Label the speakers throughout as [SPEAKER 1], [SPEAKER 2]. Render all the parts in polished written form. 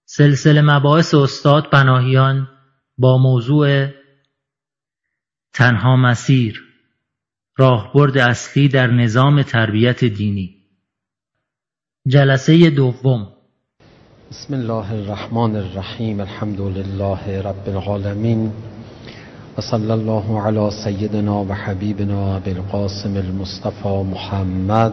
[SPEAKER 1] سلسله مباحث استاد پناهیان با موضوع تنها مسیر، راهبرد اصلی در نظام تربیت دینی. جلسه دوم.
[SPEAKER 2] بسم الله الرحمن الرحیم. الحمد لله رب العالمین و صلی الله علی سیدنا و حبیبنا ابی القاسم المصطفى محمد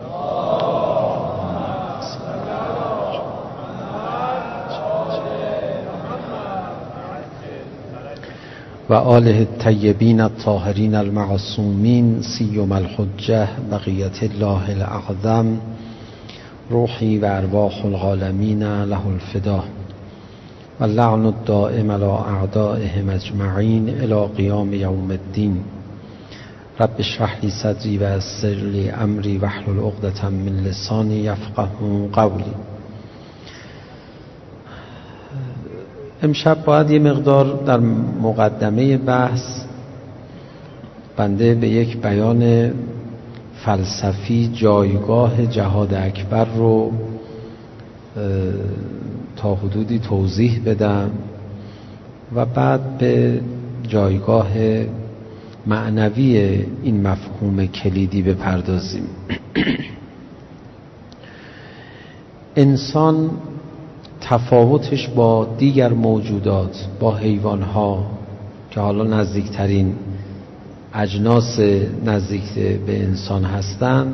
[SPEAKER 2] و آله الطیبین الطاهرین المعصومین سیما الحجة بقیة الله الاعظم روحی و ارواح العالمین له الفدا و اللعن الدائم علی اعدائهم اجمعین الی قیام یوم الدین. رب اشرح لی صدری و یسر لی امری واحلل عقدة من لسانی یفقهوا قولی. امشب باید یه مقدار در مقدمه بحث بنده به یک بیان فلسفی جایگاه جهاد اکبر رو تا حدودی توضیح بدم و بعد به جایگاه معنوی این مفهوم کلیدی بپردازیم. انسان تفاوتش با دیگر موجودات، با حیوانها که حالا نزدیکترین اجناس نزدیک به انسان هستند،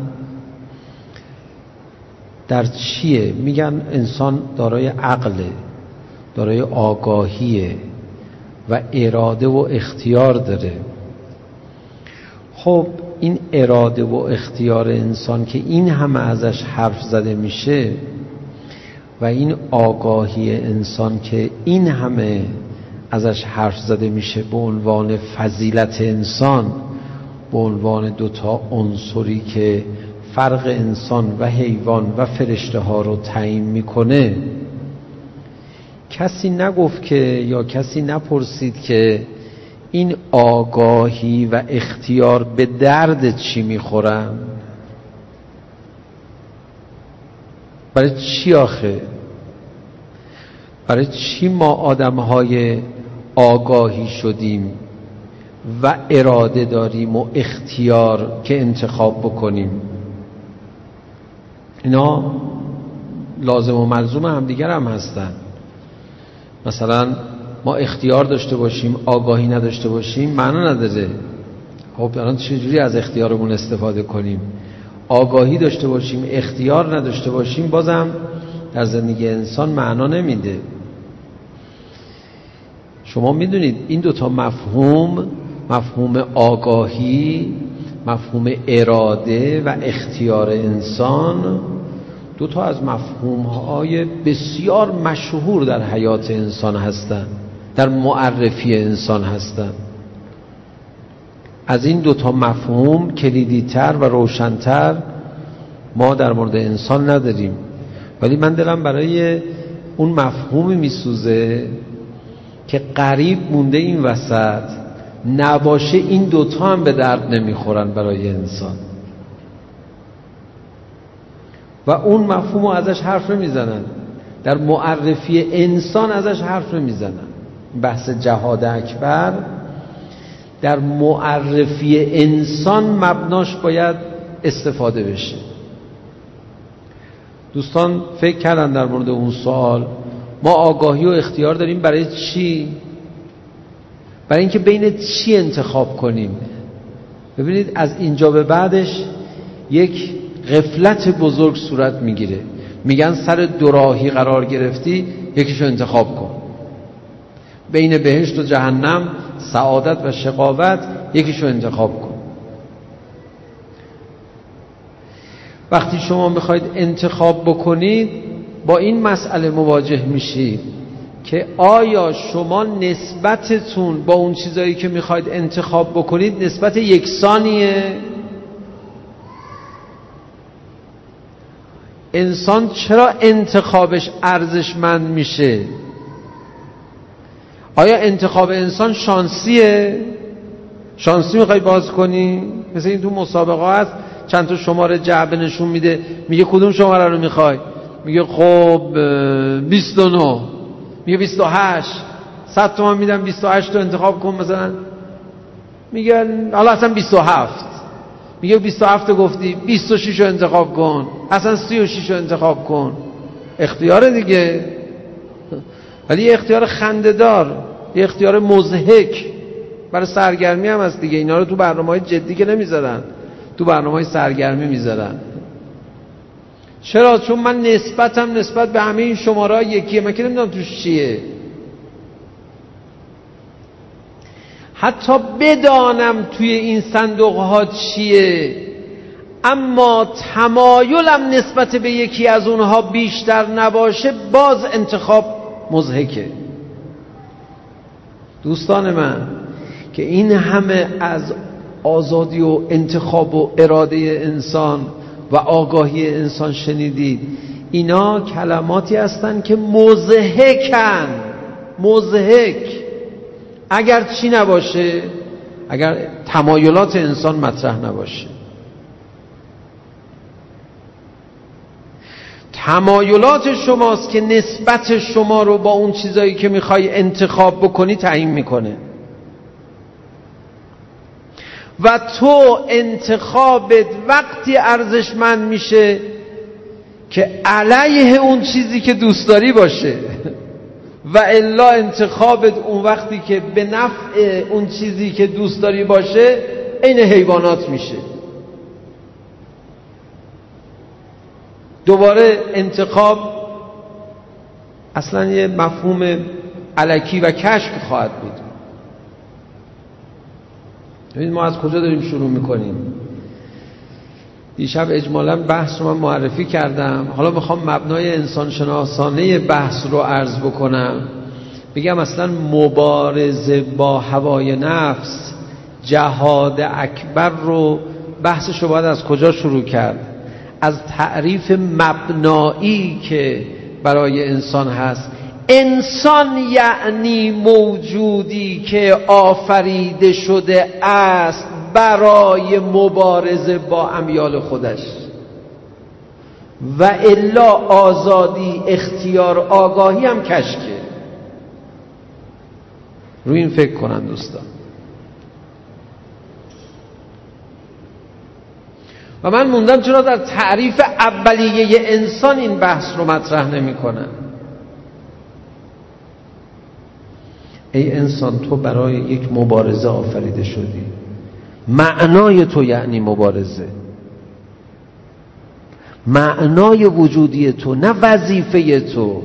[SPEAKER 2] در چیه؟ میگن انسان دارای عقله، دارای آگاهیه و اراده و اختیار داره. خب این اراده و اختیار انسان که این همه ازش حرف زده میشه و این آگاهی انسان که این همه ازش حرف زده میشه به عنوان فضیلت انسان، به عنوان دوتا عنصری که فرق انسان و حیوان و فرشته ها رو تعیین میکنه، کسی نگفت که یا کسی نپرسید که این آگاهی و اختیار به درد چی میخورن؟ برای چی آخه؟ برای چی ما آدمهای آگاهی شدیم و اراده داریم و اختیار که انتخاب بکنیم؟ اینا لازم و ملزوم همدیگر هم هستن. مثلا ما اختیار داشته باشیم آگاهی نداشته باشیم معنا نداره. خب الان چجوری از اختیارمون استفاده کنیم؟ آگاهی داشته باشیم اختیار نداشته باشیم بازم در زندگی انسان معنا نمیده. شما میدونید این دوتا مفهوم آگاهی، مفهوم اراده و اختیار انسان، دوتا از مفهوم‌های بسیار مشهور در حیات انسان هستند، در معرفی انسان هستند. از این دوتا مفهوم کلیدی‌تر و روشن‌تر ما در مورد انسان نداریم، ولی من دلم برای اون مفهومی میسوزه که قریب مونده این وسط نباشه. این دوتا هم به درد نمیخورن برای انسان و اون مفهوم رو ازش حرف نمیزنن، در معرفی انسان ازش حرف نمیزنن. بحث جهاد اکبر در معرفی انسان مبناش باید استفاده بشه. دوستان فکر کردن در مورد اون سوال ما آگاهی و اختیار داریم برای چی؟ برای اینکه بین چی انتخاب کنیم. ببینید از اینجا به بعدش یک غفلت بزرگ صورت میگیره. میگن سر دو راهی قرار گرفتی، یکیشو انتخاب کن. بین بهشت و جهنم، سعادت و شقاوت، یکیشو انتخاب کن. وقتی شما میخواید انتخاب بکنید با این مسئله مواجه میشید که آیا شما نسبتتون با اون چیزایی که میخواید انتخاب بکنید نسبت یکسانیه؟ انسان چرا انتخابش ارزشمند میشه؟ آیا انتخاب انسان شانسیه؟ شانسی میخوای باز کنی؟ مثل این تو مسابقه هست چند تا شماره جعبه نشون میده، میگه کدوم شماره رو میخوای؟ میگه خب 29. میگه 28 100 تومان میدم 28 رو انتخاب کن مثلا، میگن حالا اصلا 27 میگه 27 گفتی 26 رو انتخاب کن، اصلا 36 رو انتخاب کن. اختیار دیگه، ولی یه اختیار خنده‌دار، یه اختیار مضحک برای سرگرمی هم هست دیگه. اینا رو تو برنامه‌های جدی که نمیذارن، تو برنامه‌های سرگرمی میذارن. چرا؟ چون من نسبتم نسبت به همه این شماره‌ها یکیه، من که نمیدونم توش چیه. حتی بدانم توی این صندوق‌ها چیه، اما تمایلم نسبت به یکی از اونها بیشتر نباشه، باز انتخاب مضحکه. دوستان من که این همه از آزادی و انتخاب و اراده انسان و آگاهی انسان شنیدید، اینا کلماتی هستن که مضحکن. مضحک اگر چی نباشه، اگر تمایلات انسان مطرح نباشه. تمایلات شماست که نسبت شما رو با اون چیزایی که میخوای انتخاب بکنی تعیین میکنه. و تو انتخابت وقتی ارزشمند میشه که علیه اون چیزی که دوست داری باشه، و الا انتخابت اون وقتی که به نفع اون چیزی که دوست داری باشه عین حیوانات میشه. دوباره انتخاب اصلا یه مفهوم الکی و کشف خواهد بود. ببینید ما از کجا داریم شروع میکنیم. دیشب اجمالاً بحث رو من معرفی کردم، حالا میخوام مبنای انسانشناسانه بحث رو عرض بکنم. بگم اصلا مبارزه با هوای نفس، جهاد اکبر رو بحثش رو باید از کجا شروع کرد؟ از تعریف مبنایی که برای انسان هست. انسان یعنی موجودی که آفریده شده است برای مبارزه با امیال خودش، و الا آزادی، اختیار، آگاهی هم کشکه. روی این فکر کنن دوستان. و من موندم چرا در تعریف اولیه انسان این بحث رو مطرح نمی کنن. ای انسان، تو برای یک مبارزه آفریده شدی. معنای تو یعنی مبارزه، معنای وجودی تو، نه وظیفه تو.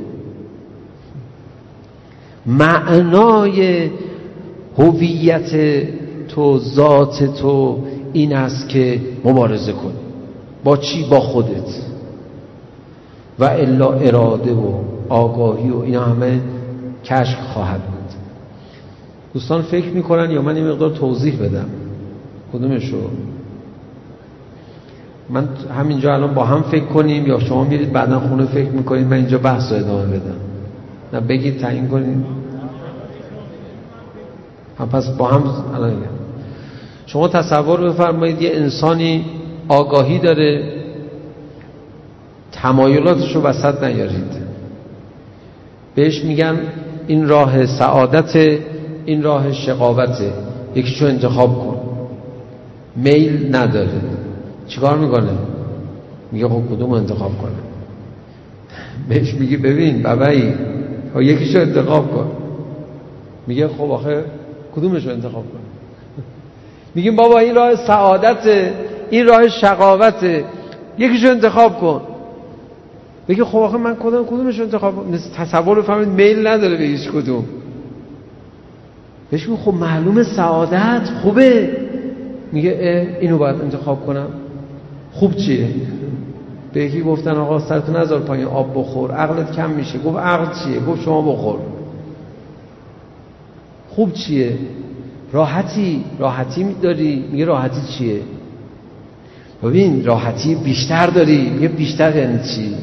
[SPEAKER 2] معنای هویت تو، ذات تو این است که مبارزه کنی. با چی؟ با خودت. و الا اراده و آگاهی و اینا همه کشف خواهد بود. دوستان فکر میکنن یا من این مقدار توضیح بدم کدومشو؟ من همینجا الان با هم فکر کنیم یا شما میرید بعدا خونه فکر میکنید من اینجا بحث رو ادامه بدم؟ نه بگید تعیین کنید. پس با هم الان شما تصور بفرمایید یه انسانی آگاهی داره، تمایلاتش رو وسط نیارید. بهش میگن این راه سعادت، این راه شقاوته، یکیشو انتخاب کن. میل نداره، چیکار میکنه؟ میگه خب کدوم انتخاب کنه؟ بهش میگه ببین بابایی یکیشو انتخاب کن. میگه خب آخه کدومشو انتخاب کن؟ میگیم بابا این راه سعادته، این راه شقاوته، یکیشو انتخاب کن. بگه خب آخه من کدومشو انتخاب کنم؟ تصور بفهمید میل نداره به هیچ کدوم. بهش میگه خب معلومه سعادت خوبه. میگه اینو باید انتخاب کنم. خوب چیه؟ به یکی گفتن آقا سرتو نذار پایین، آب بخور، عقلت کم میشه. گفت عقل چیه؟ گفت شما بخور. خوب چیه؟ راحتی داری. میگه راحتی چیه؟ ببین راحتی بیشتر داری. میگه بیشتر یعنی چی؟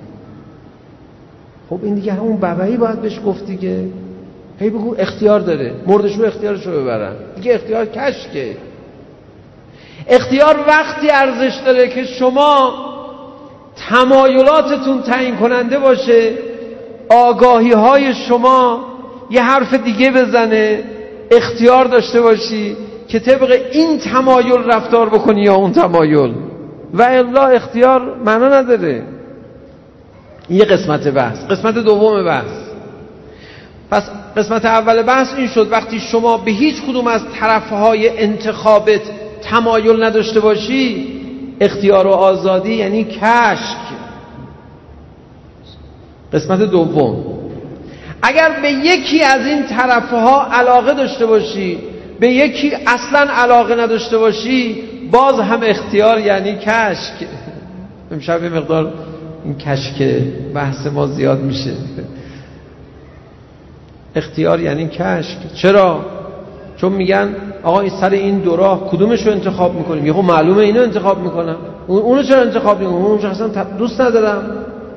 [SPEAKER 2] خب این دیگه همون بابایی باید بهش گفت دیگه. هی بگو اختیار داره، مردشو اختیارشو ببرن دیگه. اختیار کشکه. اختیار وقتی ارزش داره که شما تمایلاتتون تعیین کننده باشه آگاهی های شما یه حرف دیگه بزنه، اختیار داشته باشی که طبق این تمایل رفتار بکنی یا اون تمایل، و الا اختیار معنا نداره. این یه قسمت بحث. قسمت دوم بحث. پس قسمت اول بحث این شد وقتی شما به هیچ کدوم از طرفهای انتخابت تمایل نداشته باشی، اختیار و آزادی یعنی کشک. قسمت دوم، اگر به یکی از این طرفها علاقه داشته باشی، به یکی اصلا علاقه نداشته باشی، باز هم اختیار یعنی کشک. امشب یه مقدار این کشک بحث ما زیاد میشه. اختیار یعنی کشک. چرا؟ چون میگن آقا این سر این دو راه کدومش رو انتخاب میکنیم؟ یهو معلومه اینو انتخاب میکنم، اونو چرا انتخاب میکنم؟ اونو اصلا دوست ندارم.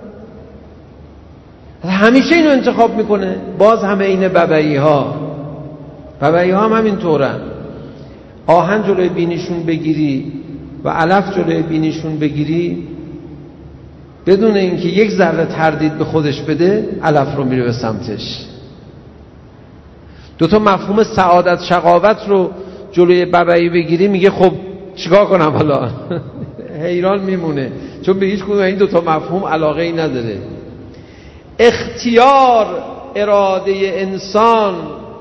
[SPEAKER 2] همیشه اینو انتخاب میکنه. باز همه این ببعی ها هم همینطورن. آهن جلوی بینیشون بگیری و علف جلوی بینیشون بگیری، بدون اینکه یک ذره تردید به خودش بده، علف رو میره به سمتش. دوتا مفهوم سعادت شقاوت رو جلوی ببعی بگیری، میگه خب چیکار کنم حالا؟ حیران میمونه، چون به هیچ کدوم این دوتا مفهوم علاقه ای نداره. اختیار، اراده انسان،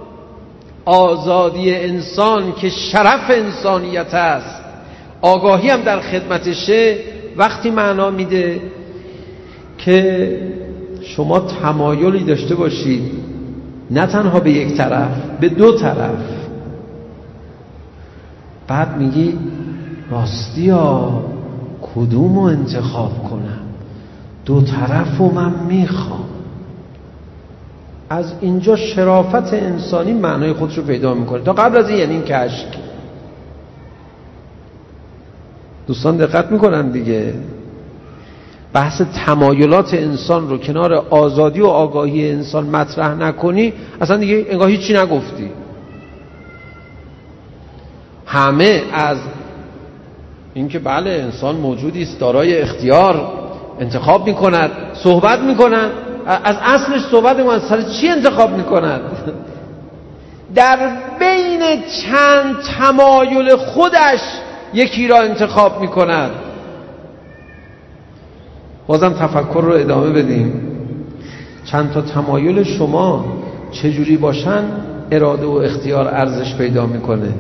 [SPEAKER 2] آزادی انسان که شرف انسانیت است، آگاهی هم در خدمتشه، وقتی معنا میده که شما تمایلی داشته باشید نه تنها به یک طرف، به دو طرف. بعد میگی راستی ها کدومو انتخاب کنم؟ دو طرفو من میخوام. از اینجا شرافت انسانی معنای خودش رو پیدا میکنه. تا قبل از این یعنی این کشک. دوستان دقت میکنن دیگه، بحث تمایلات انسان رو کنار آزادی و آگاهی انسان مطرح نکنی، اصلا دیگه انگار هیچی نگفتی. همه از اینکه بله انسان موجودی است دارای اختیار، انتخاب میکند، صحبت میکنن. از اصلش صحبت میکنن، سر چی انتخاب میکند؟ در بین چند تمایل خودش یکی را انتخاب میکند. بازم تفکر رو ادامه بدیم. چند تا تمایل شما چجوری باشن اراده و اختیار ارزش پیدا میکنه.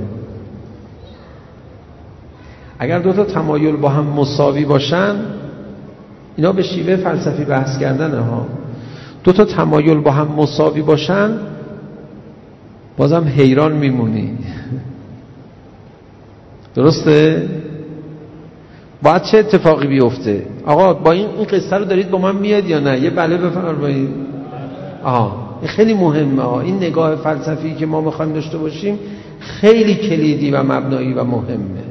[SPEAKER 2] اگر دو تا تمایل با هم مساوی باشن، اینا به شیوه فلسفی بحث کردنه ها، دو تا تمایل با هم مساوی باشن، بازم حیران میمونی. درسته؟ باید چه اتفاقی بیفته؟ آقا با این قصه رو دارید با من میاد یا نه؟ یه بله بفرمایید. این خیلی مهمه. این نگاه فلسفی که ما میخوایم داشته باشیم خیلی کلیدی و مبنایی و مهمه.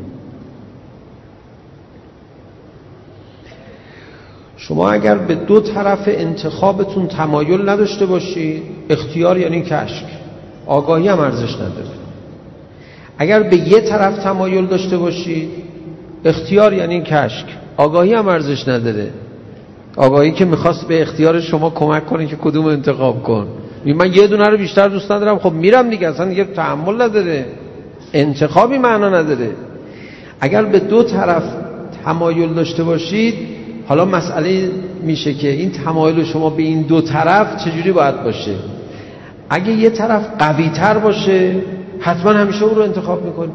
[SPEAKER 2] شما اگر به دو طرف انتخابتون تمایل نداشته باشید، اختیار یعنی کشک، آگاهی هم ارزش نداره. اگر به یه طرف تمایل داشته باشید، اختیار یعنی کشک، آگاهی هم ارزش نداره. آگاهی که میخواست به اختیار شما کمک کنه که کدوم انتخاب کن. من یه دونه رو بیشتر دوست ندارم، خب میرم دیگه، اصلا دیگه تحمل نداره، انتخابی معنا نداره. اگر به دو طرف تمایل داشته باشید، حالا مسئله میشه که این تمایل شما به این دو طرف چجوری باید باشه. اگه یه طرف قوی تر باشه، حتما همیشه اون رو انتخاب میکنی.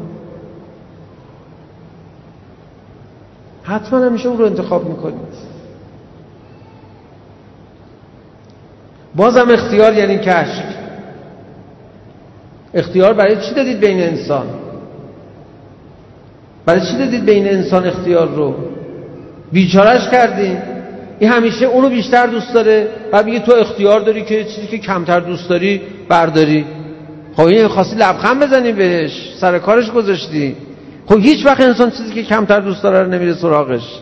[SPEAKER 2] حتما همیشه اون رو انتخاب میکنی. بازم اختیار یعنی کشف. اختیار برای چی دادید بین انسان؟ برای چی دادید بین انسان اختیار رو؟ بیچارهش کردین. این همیشه اونو بیشتر دوست داره، بعد میگه تو اختیار داری که چیزی که کمتر دوست داری برداری. خب این خواستی لبخند بزنی بهش، سر کارش گذاشتی. خب هیچ وقت انسان چیزی که کمتر دوست داره رو نمیره سراغش.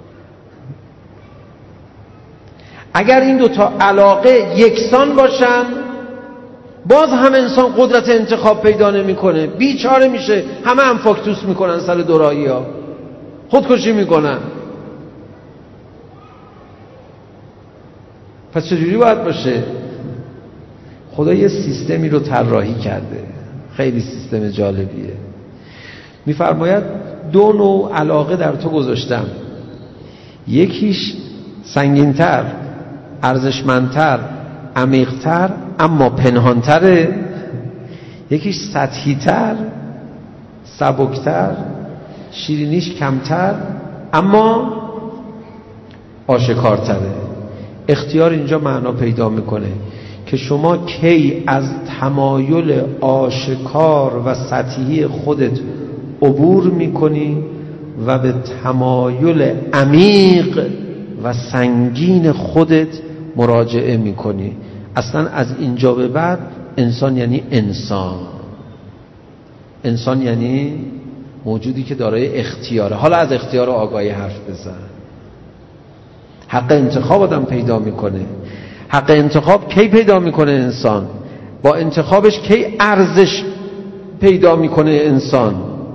[SPEAKER 2] اگر این دوتا علاقه یکسان باشن، باز هم انسان قدرت انتخاب پیدا نمیکنه، بیچاره میشه. همه هم فاکتوس میکنن سر دورایی ها، خودکشی میکنن. پس چجوری باید باشه؟ خدا یه سیستمی رو طراحی کرده، خیلی سیستم جالبیه. میفرماید 2 نوع علاقه در تو گذاشتم، یکیش سنگین‌تر، ارزشمندتر، عمیق‌تر اما پنهان‌تره، یکیش سطحی‌تر، سبک‌تر، شیرینیش کمتر اما آشکارتره. اختیار اینجا معنا پیدا میکنه که شما کی از تمایل آشکار و سطحی خودت عبور میکنی و به تمایل عمیق و سنگین خودت مراجعه میکنی. اصلا از اینجا به بعد انسان یعنی انسان یعنی موجودی که دارای اختیاره. حالا از اختیار و آگاهی حرف بزن. حق انتخاب آدم پیدا میکنه. حق انتخاب کی پیدا میکنه انسان؟ با انتخابش کی ارزش پیدا میکنه انسان؟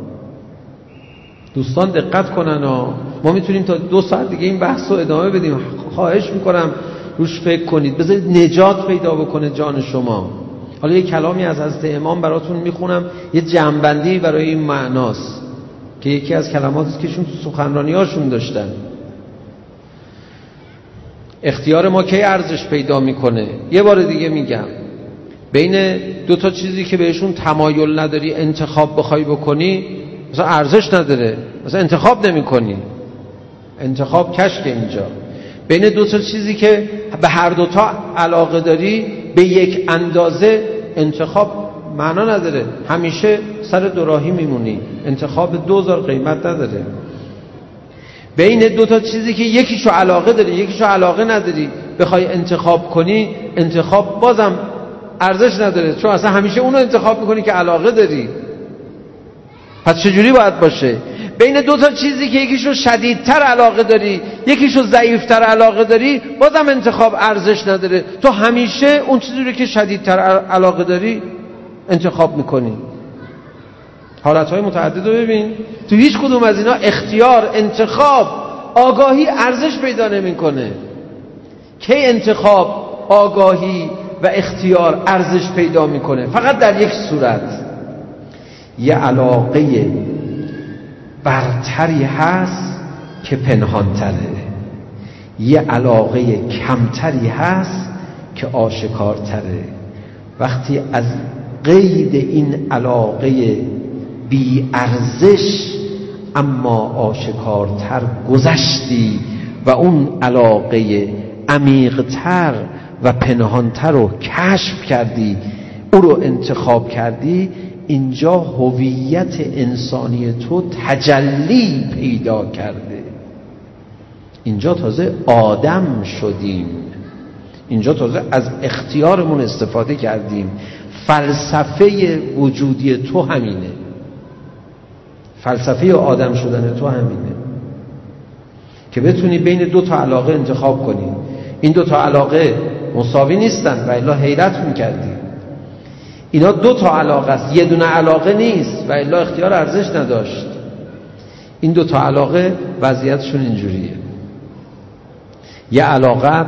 [SPEAKER 2] دوستان دقت کنن ما میتونیم تا 2 ساعت دیگه این بحث رو ادامه بدیم. خواهش میکنم روش فکر کنید، بذارید نجات پیدا بکنه جان شما. حالا یه کلامی از حضرت امام براتون میخونم، یه جمع‌بندی برای این معناست که یکی از کلماتی که ایشون تو سخنرانی‌هاشون داشتن. اختیار ما کی ارزش پیدا میکنه؟ یه بار دیگه میگم، بین 2 تا چیزی که بهشون تمایل نداری انتخاب بخوای بکنی، مثلا ارزش نداره، مثلا انتخاب نمی کنی، انتخاب کشک. اینجا بین 2 تا چیزی که به هر 2 تا علاقه داری به یک اندازه، انتخاب معنا نداره، همیشه سر دوراهی میمونی، انتخاب 2000 قیمت نداره. بین 2 تا چیزی که یکیشو علاقه داری یکیشو علاقه نداری بخوای انتخاب کنی، انتخاب بازم ارزش نداره، چون اصلا همیشه اونو انتخاب میکنی که علاقه داری. پس چجوری باید باشه؟ بین 2 تا چیزی که یکیشو شدیدتر علاقه داری یکیشو ضعیفتر علاقه داری، بازم انتخاب ارزش نداره، تو همیشه اون چیزی رو که شدیدتر علاقه داری انتخاب میکنی. حالتهای متعدد رو ببین، تو هیچ کدوم از اینا اختیار، انتخاب، آگاهی ارزش پیدا نمیکنه. کی انتخاب، آگاهی و اختیار ارزش پیدا میکنه؟ فقط در یک صورت، یه علاقه برتری هست که پنهانتره، یه علاقه کمتری هست که آشکارتره. وقتی از قید این علاقه بی ارزش اما آشکارتر گذشتی و اون علاقه عمیقتر و پنهانتر رو کشف کردی، او رو انتخاب کردی، اینجا هویت انسانی تو تجلی پیدا کرده. اینجا تازه آدم شدیم، اینجا تازه از اختیارمون استفاده کردیم. فلسفه وجودی تو همینه، فلسفه آدم شدن تو همینه که بتونی بین 2 تا علاقه انتخاب کنی. این 2 تا علاقه مساوی نیستن و الا حیرت میکردی. اینا 2 تا علاقه است، یه دونه علاقه نیست و الا اختیار ارزش نداشت. این 2 تا علاقه وضعیتشون اینجوریه. یه علاقت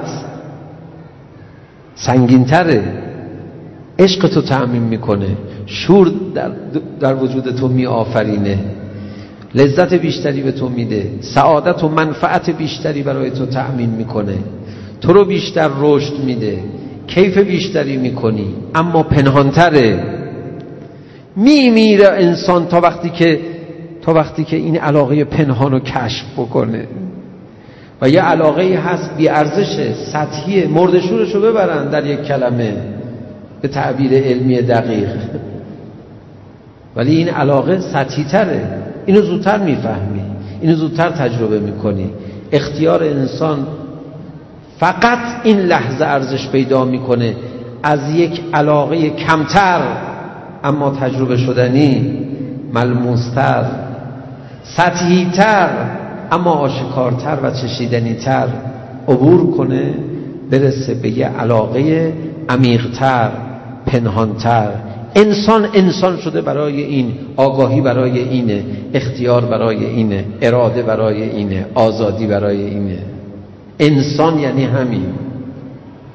[SPEAKER 2] سنگین‌تره، عشق تو تأمین میکنه، شور در وجود تو می آفرینه، لذت بیشتری به تو میده، سعادت و منفعت بیشتری برای تو تأمین میکنه، تو رو بیشتر رشد میده، کیف بیشتری میکنی، اما پنهانتره. میمیره انسان تا وقتی که این علاقه پنهان رو کشف بکنه. و یه علاقه هست بی ارزشه، سطحیه، مردشورشو ببرن در یک کلمه به تعبیر علمی دقیق، ولی این علاقه سطحی تره. اینو زودتر میفهمی، اینو زودتر تجربه میکنی. اختیار انسان فقط این لحظه ارزش پیدا میکنه، از یک علاقه کمتر اما تجربه شدنی، ملموستر، سطحیتر اما آشکارتر و چشیدنیتر عبور کنه، برسه به یه علاقه عمیقتر، پنهانتر. انسان شده برای این، آگاهی برای اینه، اختیار برای اینه، اراده برای اینه، آزادی برای اینه. انسان یعنی همین.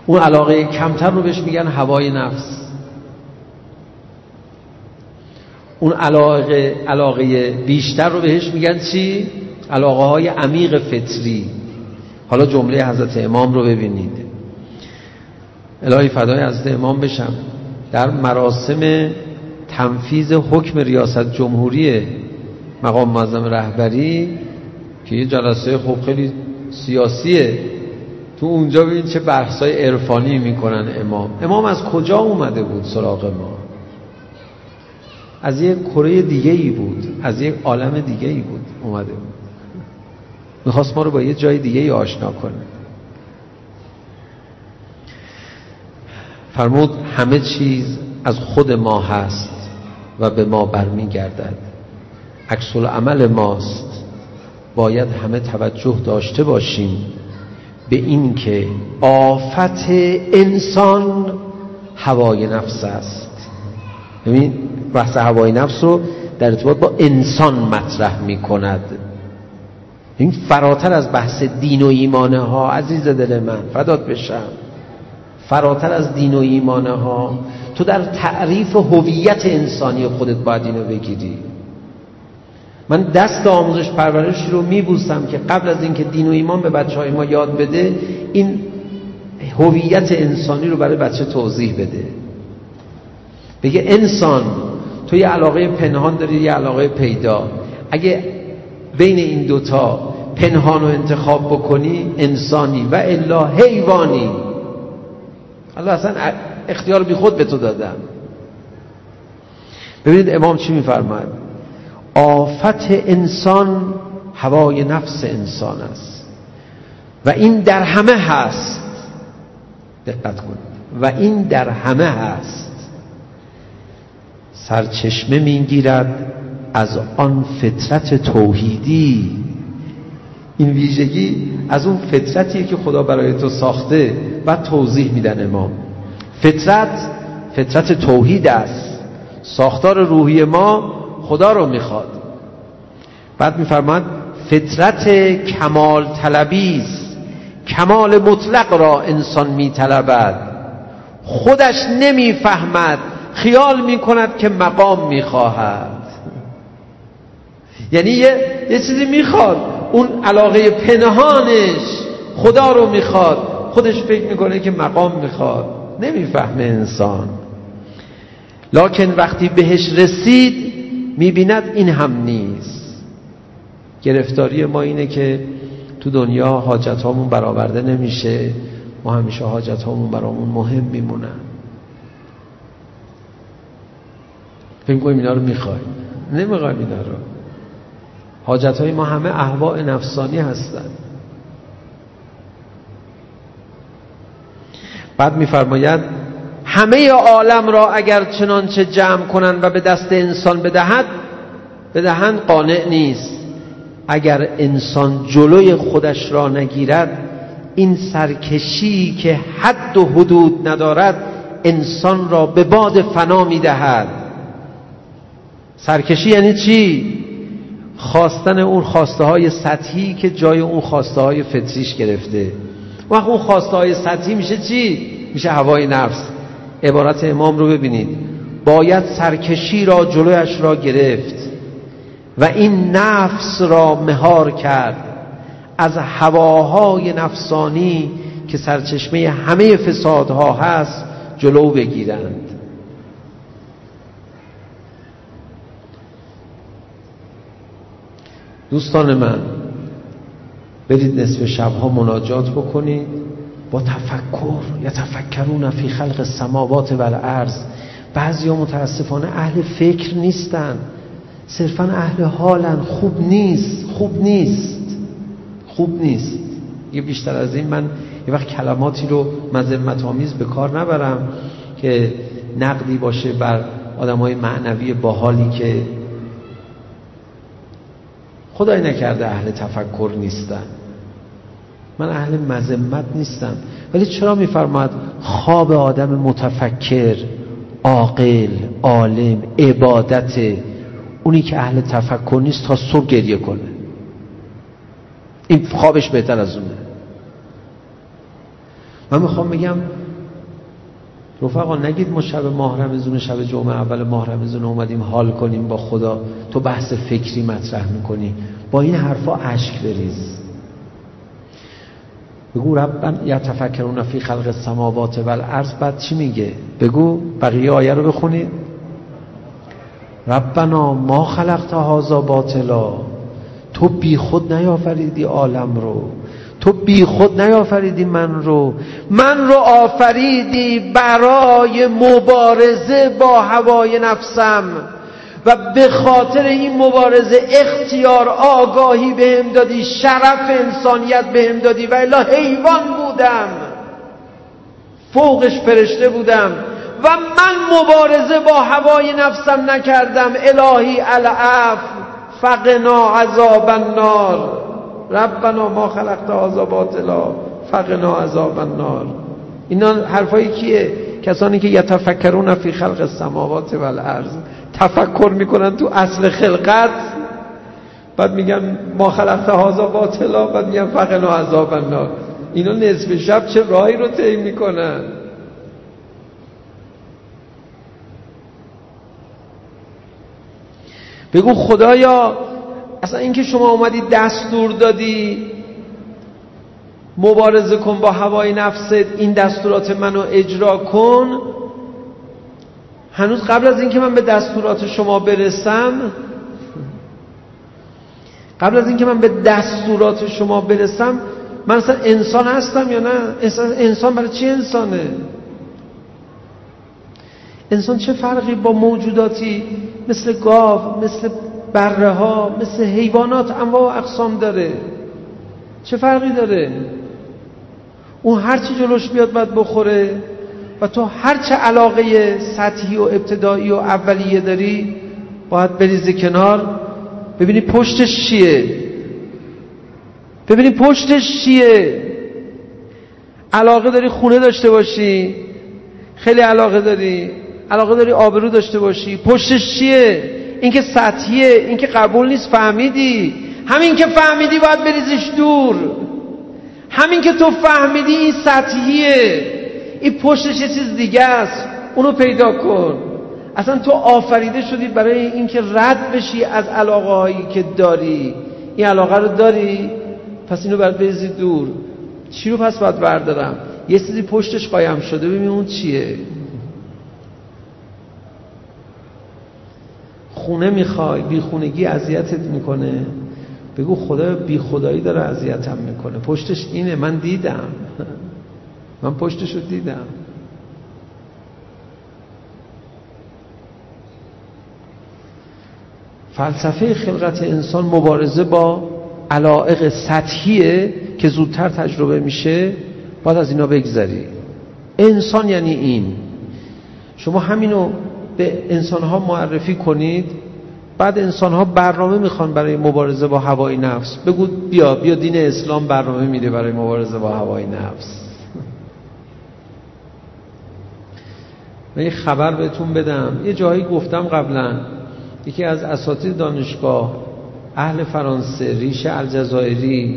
[SPEAKER 2] اون علاقه کمتر رو بهش میگن هوای نفس. اون علاقه بیشتر رو بهش میگن چی؟ علاقه های عمیق فطری. حالا جمله حضرت امام رو ببینید. الهی فدای حضرت امام بشم. در مراسم تنفیذ حکم ریاست جمهوری مقام معظم رهبری که یه جلسه خب خیلی سیاسیه، تو اونجا ببین چه بحثای عرفانی میکنن. امام از کجا اومده بود سراغ ما؟ از یک کره دیگه ای بود، از یک عالم دیگه ای بود اومده بود، میخواست ما رو با یه جای دیگه ای آشنا کنه. فرمود همه چیز از خود ما هست و به ما برمیگردد، عکس العمل ماست. باید همه توجه داشته باشیم به این که آفت انسان هوای نفس است. ببین بحث هوای نفس رو در ارتباط با انسان مطرح می کند. این فراتر از بحث دین و ایمانه ها عزیز دل من، فدات بشم، فراتر از دین و ایمانه ها. تو در تعریف هویت انسانی خودت باید اینو بگیری. من دست آموزش پرورشی رو میبوسم که قبل از اینکه دین و ایمان به بچهای ما یاد بده، این هویت انسانی رو برای بچه توضیح بده. بگه انسان، تو یه علاقه پنهان داری، یه علاقه پیدا. اگه بین این دوتا پنهان رو انتخاب بکنی انسانی و الا حیوانی. الله اصلا اختیار بی خود به تو دادم. ببینید امام چی میفرماید؟ آفت انسان هوای نفس انسان است و این در همه هست. دقت کنید، و این در همه هست. سرچشمه میگیرد از آن فطرت توحیدی. این ویژگی از اون فطرتیه که خدا برای تو ساخته. بعد توضیح میدن امام. فطرت توحید است. ساختار روحی ما خدا رو میخواد. بعد میفرماد فطرت کمال طلبی است. کمال مطلق را انسان میطلبد، خودش نمیفهمد، خیال میکند که مقام میخواهد. یعنی یه چیزی میخواد، اون علاقه پنهانش خدا رو میخواد، خودش فکر میکنه که مقام میخواد. نمیفهمه انسان. لکن وقتی بهش رسید میبیند این هم نیست. گرفتاری ما اینه که تو دنیا حاجت هامون برآورده نمیشه، ما همیشه حاجت هامون برامون مهم میمونن. فکر کنیم اینا رو میخوایم، نمیخوایم اینا رو. حاجت های ما همه اهواء نفسانی هستن. بعد میفرماید همه عالم را اگر چنانچه جمع کنند و به دست انسان بدهند قانع نیست. اگر انسان جلوی خودش را نگیرد، این سرکشی که حد و حدود ندارد انسان را به باد فنا میدهد. سرکشی یعنی چی؟ خواستن اون خواسته های سطحی که جای اون خواسته های فطریش گرفته. وقت اون خواسته های سطحی میشه چی؟ میشه هوای نفس. عبارت امام رو ببینید. باید سرکشی را جلویش را گرفت و این نفس را مهار کرد، از هواهای نفسانی که سرچشمه همه فسادها هست جلو بگیرند. دوستان من، برید نصف شبها مناجات بکنید با تفکر. یتفکرون فی خلق السماوات و الارض. بعضیا متاسفانه اهل فکر نیستن، صرفا اهل حالن. خوب نیست. یه بیشتر از این من یه وقت کلماتی رو مذمت آمیز به کار نبرم که نقدی باشه بر آدمای معنوی باحالی که خدای نکرده اهل تفکر نیستن. من اهل مذمت نیستم، ولی چرا میفرماید خواب آدم متفکر، عاقل، عالم، عبادت اونی که اهل تفکر نیست تا صبح گریه کنه؟ این خوابش بهتر از اونه. من میخوام بگم رفقا نگید ما شب ماه رمضان، شب جمعه اول ماه رمضان اومدیم حال کنیم با خدا، تو بحث فکری مطرح میکنی. با این حرفا اشک بریز. بگو ربنا یتفکرون فی خلق السماوات والارض. بعد چی میگه؟ بگو بقیه آیه رو بخونید. ربنا ما خلقت هذا باطلا. تو بی خود نیافریدی عالم رو، تو بی خود نیافریدی من رو آفریدی برای مبارزه با هوای نفسم و به خاطر این مبارزه اختیار، آگاهی بهم دادی، شرف انسانیت بهم دادی و الا حیوان بودم، فوقش فرشته بودم و من مبارزه با هوای نفسم نکردم. الهی العفو فقنا عذاب النار. ربنا ما خلقت هذا باطلا فقنا عذاب النار. اینا حرفای کیه؟ کسانی که یتفکرون فی خلق السماوات والارض، تفکر میکنن تو اصل خلقت، بعد میگن ما خلقت هذا باطلا، بعد میگن فقنا عذاب النار. اینا نصف شب چه راهی رو طی میکنن؟ بگو خدایا اصلا اینکه شما اومدی دستور دادی مبارزه کن با هوای نفست، این دستورات منو اجرا کن، هنوز قبل از اینکه من به دستورات شما برسم، من اصلا انسان هستم یا نه؟ انسان برای چی انسانه؟ انسان چه فرقی با موجوداتی مثل گاو، مثل بره ها، مثل حیوانات انواع و اقسام داره؟ چه فرقی داره؟ اون هر چی جلوش بیاد باید بخوره و تو هر چه علاقه سطحی و ابتدایی و اولیه داری باید بریزی کنار، ببینی پشتش چیه. علاقه داری خونه داشته باشی، خیلی علاقه داری آبرو داشته باشی، پشتش چیه؟ این که سطحیه، این که قبول نیست. فهمیدی؟ همین که فهمیدی باید بریزیش دور. همین که تو فهمیدی این سطحیه، این پشتش یه چیز دیگه است، اونو پیدا کن. اصلا تو آفریده شدی برای این که رد بشی از علاقه هایی که داری. این علاقه رو داری، پس اینو باید بریزی دور. چی رو پس باید بردارم؟ یه چیزی پشتش قایم شده، ببین اون چیه. خونه میخوای، بی خونگی اذیتت میکنه، بگو خدا بی خدایی داره اذیتم میکنه، پشتش اینه، من دیدم، من پشتشو دیدم. فلسفه خلقت انسان مبارزه با علایق سطحیه که زودتر تجربه میشه. باید از اینا بگذری. انسان یعنی این. شما همینو به انسانها معرفی کنید، بعد انسانها برنامه میخوان برای مبارزه با هوای نفس. بگو بیا دین اسلام برنامه میده برای مبارزه با هوای نفس. من یه خبر بهتون بدم، یه جایی گفتم قبلا، یکی از اساتید دانشگاه اهل فرانسه، ریشه الجزایری،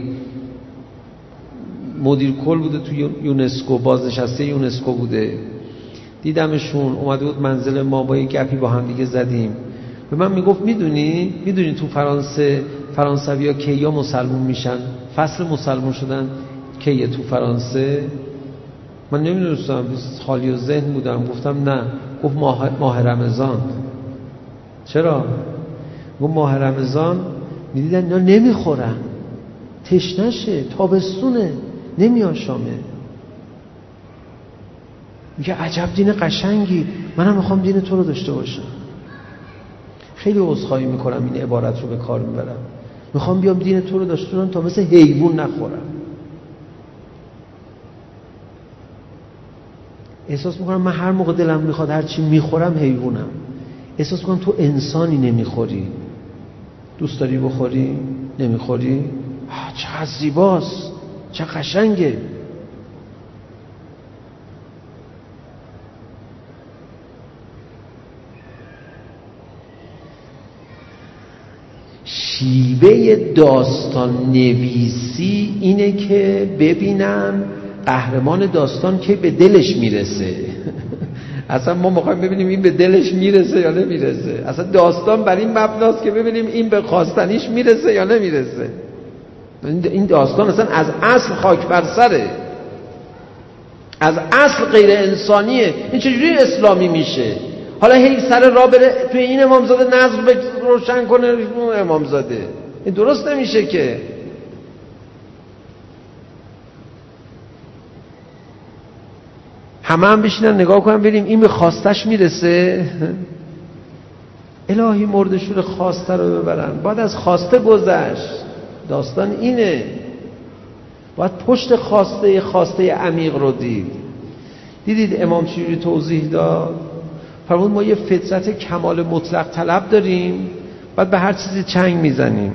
[SPEAKER 2] مدیر کل بوده تو یونسکو، بازنشسته یونسکو بوده، دیدمشون، اومده بود منزل ما، با یه گپی با هم دیگه زدیم. به من میگفت میدونی تو فرانسه فرانسوی‌ها کیا مسلمون میشن؟ فصل مسلمون شدن کیه تو فرانسه؟ من نمیدونستم، خالی و ذهن بودم. گفتم نه. گفت ماه رمضان. چرا؟ گفت ماه رمضان میدیدن اینا نمیخورن، تشنشه، تابستونه، نمیاشامه. میگه عجب دین قشنگی، منم میخوام دین تو رو داشته باشم. خیلی عذرخواهی میکنم این عبارت رو به کار میبرم، میخوام بیام دین تو رو داشته باشم تا مثل حیوان نخورم. احساس میکنم من هر موقع دلم میخواد هر چی میخورم حیوانم. احساس میکنم تو انسانی نمیخوری. دوست داری بخوری؟ نمیخوری؟ چقدر زیباست، چقدر قشنگه. شیوه داستان نویسی اینه که ببینن قهرمان داستان که به دلش میرسه. اصلا ما میخوایم ببینیم این به دلش میرسه یا نمیرسه. اصلا داستان بر این مبناست که ببینیم این به خواستنیش میرسه یا نمیرسه. این داستان اصلا از اصل خاک بر سره، از اصل غیر انسانیه. این چجوری اسلامی میشه؟ حالا هی سر راه بره توی این امامزاده نظر روشن کنه اون امامزاده، این درست نمیشه که. همه هم بشینن نگاه کنن ببینیم این به خواستش میرسه. الهی مردشور خواسته رو ببرن، باید از خواسته گذشت. داستان اینه، باید پشت خواسته عمیق رو دیدید امام چجوری توضیح داد؟ فرمود ما یه فطرت کمال مطلق طلب داریم، بعد به هر چیزی چنگ میزنیم.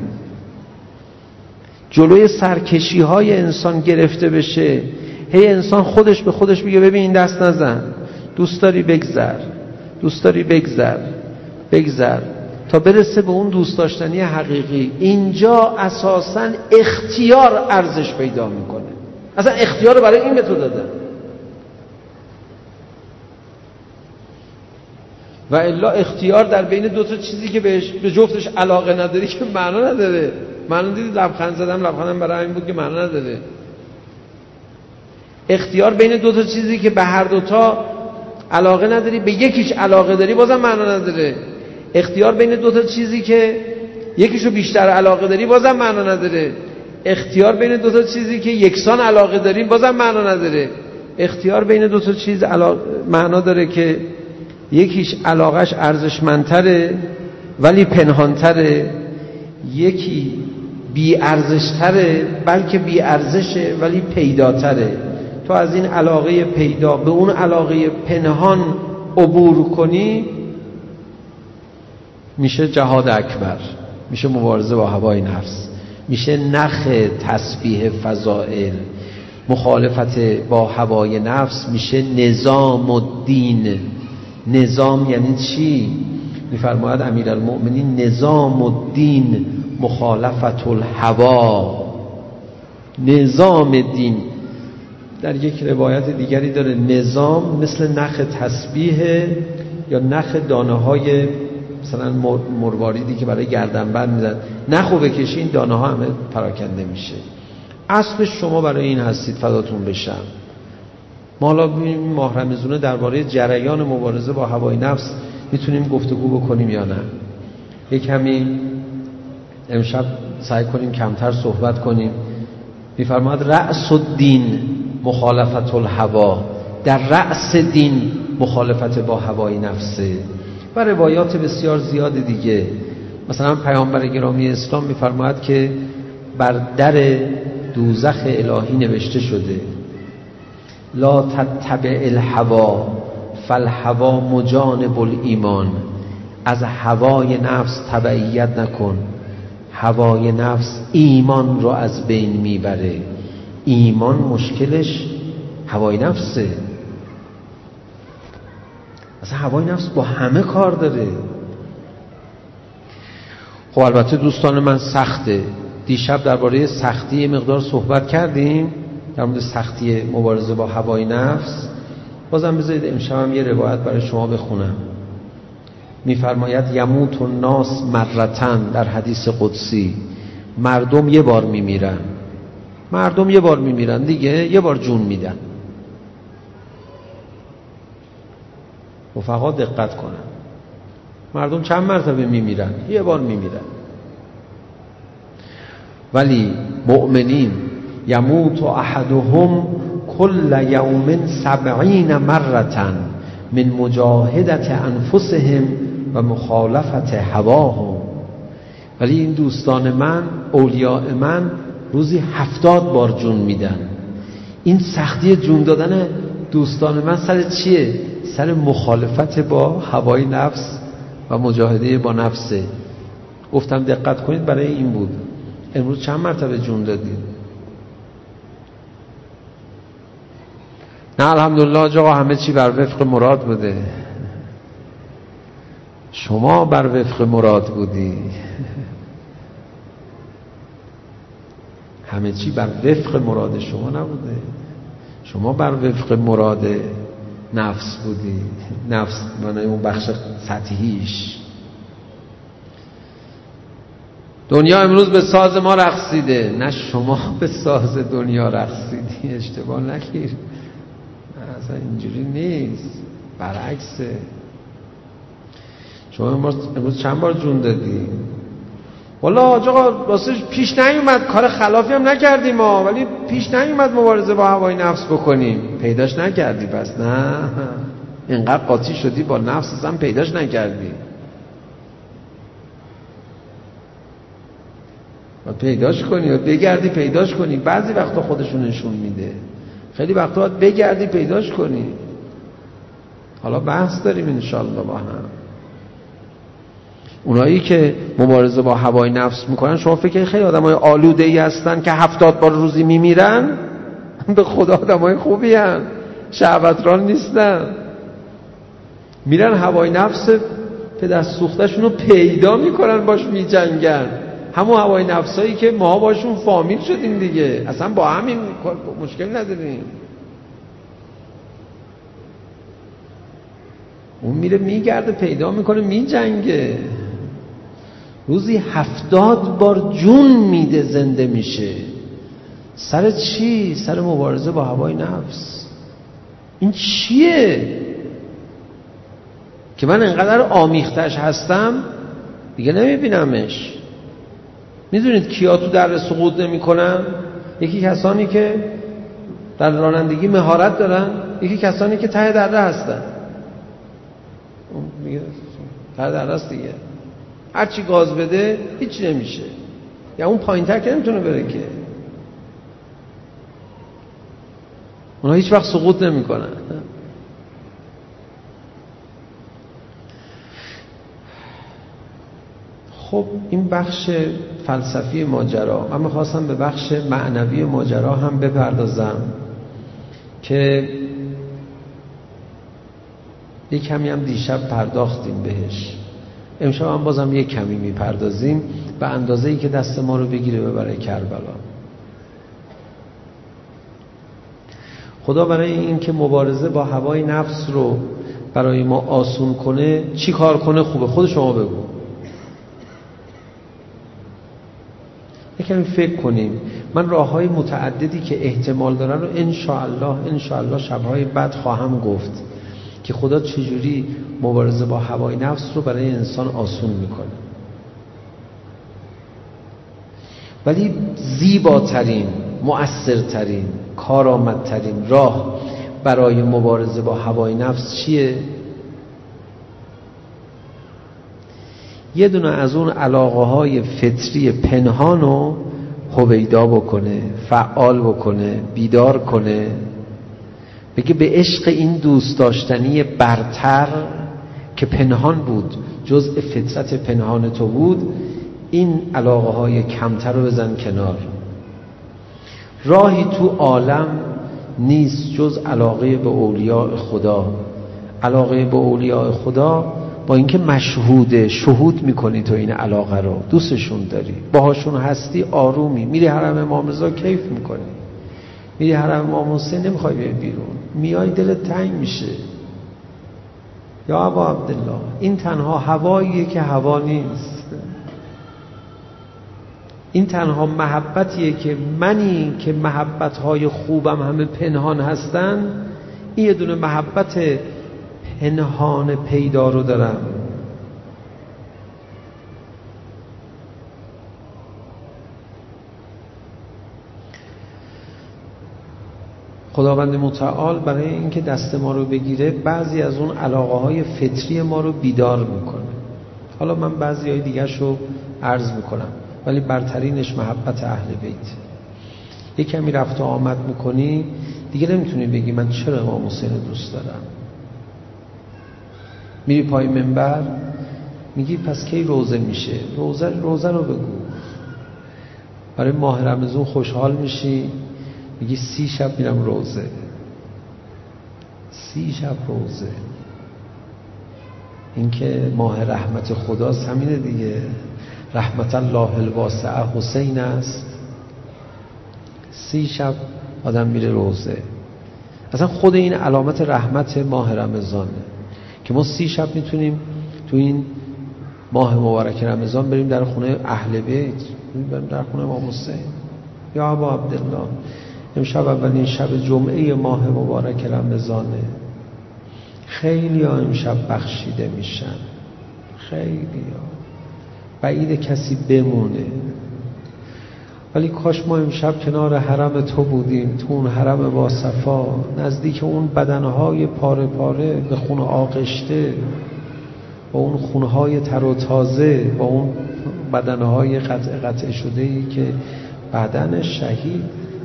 [SPEAKER 2] جلوی سرکشی های انسان گرفته بشه، هی انسان خودش به خودش میگه ببین این دست نزن، دوست داری بگذر، دوست داری بگذر تا برسه به اون دوست داشتنی حقیقی. اینجا اساساً اختیار ارزش پیدا میکنه. اصلا اختیار رو برای این به تو دادن، و الا اختیار در بین دو تا چیزی که به جفتش علاقه نداری که معنا نداره. معنا دیدید لبخند زدم، لبخندم برای این بود که معنا نداره. اختیار بین دو تا چیزی که به هر دوتا علاقه نداری، به یکیش علاقه داری، بازم معنا نداره. اختیار بین دو تا چیزی که یکیشو بیشتر علاقه داری، بازم معنا نداره. اختیار بین دو تا چیزی که یکسان علاقه داری، بازم معنا نداره. اختیار بین دو تا چیز معنا داره که یکیش علاقش ارزشمندتره ولی پنهانتره، یکی بی ارزشتره بلکه بی ارزشه ولی پیداتره. تو از این علاقه پیدا به اون علاقه پنهان عبور کنی، میشه جهاد اکبر، میشه مبارزه با هوای نفس، میشه نخ تسبیح فضائل. مخالفت با هوای نفس میشه نظام الدین. نظام یعنی چی؟ میفرماید امیرالمؤمنین نظام الدین مخالفت الهوا. نظام دین در یک روایت دیگری داره نظام مثل نخ تسبیح یا نخ دانه های مثلا مرواریدی که برای گردنبند میزن، نخو بکشین دانه ها همه پراکنده میشه. اصل شما برای این هستید، فداتون بشم. ما حالا ماه رمضان درباره جریان مبارزه با هوای نفس میتونیم گفتگو بکنیم یا نه؟ یک کمی امشب سعی کنیم کمتر صحبت کنیم. میفرماید رأس الدین مخالفت الهوا، در رأس دین مخالفت با هوای نفسه. و روایات بسیار زیاد دیگه، مثلا پیامبر گرامی اسلام میفرماید که بر در دوزخ الهی نوشته شده لا تتبع الهوا فالهوا مجانب الایمان. از هوای نفس تبعیت نکن، هوای نفس ایمان رو از بین میبره. ایمان مشکلش هوای نفسه. اصلا هوای نفس با همه کار داره. خب البته دوستان من سخته. دیشب درباره سختی مقدار صحبت کردیم، در مورد سختی مبارزه با هوای نفس. بازم بذارید امشب هم یه روایت برای شما بخونم. میفرماید یموت الناس مرتن، در حدیث قدسی مردم یه بار میمیرن. مردم یه بار میمیرن دیگه، یه بار جون میدن. رفقا دقت کنن، مردم چند مرتبه میمیرن؟ یه بار میمیرن. ولی مؤمنین یموت احدهم کل یوم 70 مرتن من مجاهدت انفسهم و مخالفت هواهم. ولی این دوستان من، اولیاء من، روزی 70 بار جون میدن. این سختی جون دادن دوستان من سر چیه؟ سر مخالفت با هوای نفس و مجاهده با نفسه. گفتم دقت کنید، برای این بود. امروز چند مرتبه جون دادید؟ نه الحمدلله آقا، همه چی بر وفق مراد بوده. شما بر وفق مراد بودی. همه چی بر وفق مراد شما نبوده. شما بر وفق مراد نفس بودی. نفس معنی اون بخش سطحیش. دنیا امروز به ساز ما رقصیده، نه شما به ساز دنیا رقصیدی. اشتباه نگیر، اصلا اینجوری نیست، برعکسه. شما امروز چند بار جون دادی؟ والا آقا واسه پیش نیومد، کار خلافی هم نکردیم ما، ولی پیش نیومد مبارزه با هوای نفس بکنیم. پیداش نکردی پس؟ نه، اینقدر قاطی شدی با نفس اصلا پیداش نکردی. باید پیداش کنی، بگردی پیداش کنی. بعضی وقتا خودشون نشون میده، خیلی وقتا باید بگردی پیداش کنی. حالا بحث داریم انشالله با هم. اونایی که مبارزه با هوای نفس میکنن، شما فکر خیلی آدمای آلوده‌ای هستن که 70 بار روزی میمیرن؟ به خدا آدمای خوبی هستن، شهوتران نیستن. میرن هوای نفس پدر سوختشون رو پیدا میکنن، باش میجنگن. همون هوای نفسایی که ما باشون فامیل شدیم دیگه، اصلا با همین مشکل نداریم. اون میره میگرده پیدا میکنه میجنگه. روزی 70 بار جون میده، زنده میشه. سر چی؟ سر مبارزه با هوای نفس. این چیه که من انقدر آمیختش هستم دیگه نمیبینمش؟ میدونید کیا تو در سقوط نمی کنن؟ یکی کسانی که در رانندگی مهارت دارن، یکی کسانی که ته دره هستن. ته دره است دیگه، هرچی گاز بده هیچ نمیشه. یا اون پایین تر که نمیتونه بره که. اونا هیچ وقت سقوط نمی کنن. خب این بخش فلسفی ماجرا. من می‌خواستم به بخش معنوی ماجرا هم بپردازم که یک کمی هم دیشب پرداختیم بهش. امشب هم بازم یک کمی میپردازیم به اندازه‌ای که دست ما رو بگیره ببره کربلا. خدا برای این که مبارزه با هوای نفس رو برای ما آسون کنه چی کار کنه خوبه؟ خود شما بگو. یکمی فکر کنیم. من راه‌های متعددی که احتمال دارن رو انشاءالله شب‌های بعد خواهم گفت که خدا چجوری مبارزه با هوای نفس رو برای انسان آسون میکنه. ولی زیباترین، مؤثرترین، کارآمدترین راه برای مبارزه با هوای نفس چیه؟ یه دونه از اون علاقه‌های فطری پنهانو هویدا بکنه، فعال بکنه، بیدار کنه، بگه به عشق این دوست داشتنی برتر که پنهان بود، جزء فطرت پنهان تو بود، این علاقه‌های کمتر رو بزن کنار. راهی تو عالم نیست جز علاقه به اولیاء خدا. علاقه به اولیاء خدا با اینکه مشهوده، شهود میکنی تو این علاقه رو، دوستشون داری، باهاشون هستی، آرومی، میری حرم امام رضا کیف میکنی، میری حرم امام حسین نمیخوای بیای بیرون، میای دلت تنگ میشه. یا ابا عبدالله، این تنها هواییه که هوا نیست. این تنها محبتیه که منی که محبتهای خوبم همه پنهان هستن، این یه دونه محبت پنهان پیدا رو دارم. خداوند متعال برای اینکه دست ما رو بگیره بعضی از اون علاقه‌های فطری ما رو بیدار میکنه. حالا من بعضی‌های دیگرش رو عرض میکنم، ولی برترینش محبت اهل بیت. یک کمی رفت و آمد میکنی دیگه نمیتونی بگی من چرا امام حسین دوست دارم. میری پای منبر میگی پس کی روزه میشه؟ روزه رو بگو. برای ماه رمضان خوشحال میشی، میگی 30 شب میرم روزه. 30 شب روزه. این که ماه رحمت خداست، همینه دیگه. رحمت الله الواسعه حسین است. 30 شب آدم میره روزه. اصلا خود این علامت رحمت ماه رمضانه که ما 30 شب میتونیم تو این ماه مبارک رمضان بریم در خونه اهل بیت، بریم در خونه امام حسین. یا ابا عبدالله امشب اولین شب جمعه ماه مبارک رمضانه، خیلی ها امشب بخشیده میشن، خیلی ها، بعید کسی بمونه. ولی کاش ما امشب کنار حرم تو بودیم، تو اون حرم با صفا، نزدیک اون بدنهای پاره پاره به خون آغشته، با اون خونهای تر و تازه، با اون بدنهای قطع شده‌ای که بدن شهید.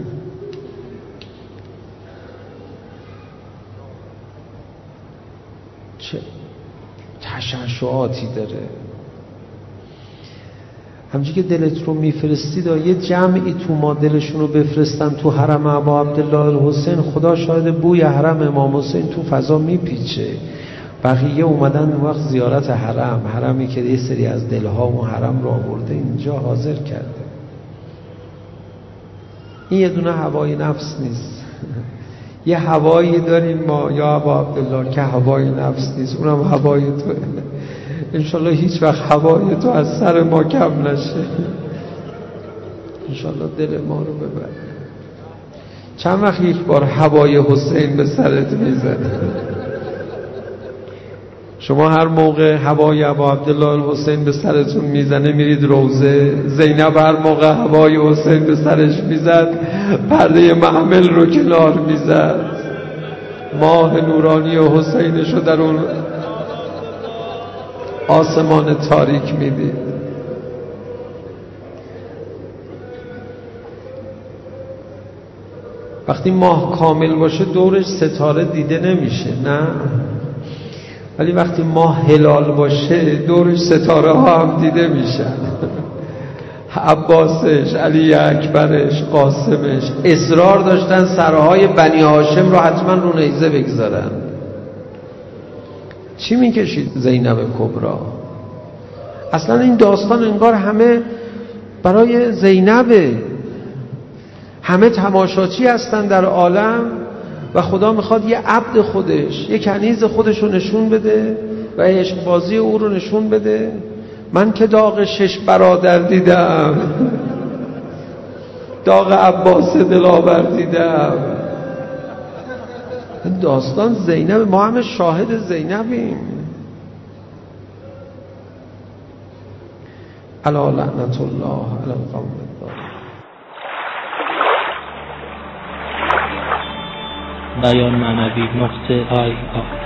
[SPEAKER 2] چه تشعشعاتی داره. همچنین که دلت رو میفرستید یه جمعی تو ما دلشون رو بفرستن تو حرم ابا عبدالله الحسین، خدا شاهد بوی حرم امام حسین تو فضا میپیچه. بقیه اومدن اون وقت زیارت حرمی که یه سری از دلها اون حرم رو آورده اینجا حاضر کرده. این یه دونه هوای نفس نیست. یه هوایی داریم ما یا ابا عبدالله که هوای نفس نیست، اونم هوای توه. انشالله هیچ وقت هوای تو از سر ما کم نشه. انشالله دل ما رو ببر. چند وقت یک بار هوای حسین به سرت میزنه؟ شما هر موقع هوای ابا عبدالله الحسین به سرتون میزنه میرید روضه. زینب هر موقع هوای حسین به سرش میزد پرده محمل رو کنار میزد، ماه نورانی حسینشو در اون آسمان تاریک میدید. وقتی ماه کامل باشه دورش ستاره دیده نمیشه، نه، ولی وقتی ماه هلال باشه دورش ستاره ها هم دیده میشن. عباسش، علی اکبرش، قاسمش اصرار داشتن سرهای بنی هاشم رو حتما رو نیزه بگذارن. چی میکشید زینب کبرا؟ اصلا این داستان انگار همه برای زینبه، همه تماشاچی هستن در عالم و خدا میخواد یه عبد خودش، یه کنیز خودش رو نشون بده و عشق بازی او رو نشون بده. من که داغ 6 برادر دیدم، داغ عباس دلاور دیدم. این داستان زینب، ما همه شاهد زینبیم. الا لعنت الله علی القوم الظالمین.
[SPEAKER 1] بیان معنوی .IR